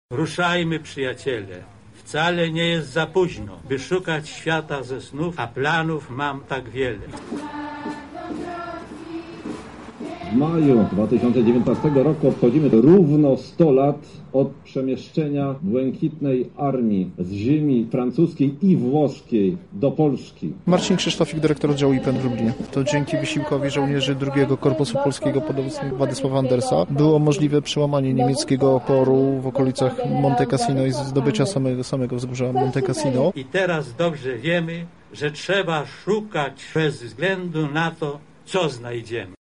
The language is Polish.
Ruszajmy, przyjaciele. Wcale nie jest za późno, by szukać świata ze snów, a planów mam tak wiele. W maju 2019 roku obchodzimy równo 100 lat od przemieszczenia Błękitnej Armii z ziemi francuskiej i włoskiej do Polski. Marcin Krzysztofik, dyrektor oddziału IPN w Lublinie. To dzięki wysiłkowi żołnierzy II Korpusu Polskiego pod dowództwem Władysława Andersa było możliwe przełamanie niemieckiego oporu w okolicach Monte Cassino i zdobycia samego wzgórza Monte Cassino. I teraz dobrze wiemy, że trzeba szukać bez względu na to, co znajdziemy.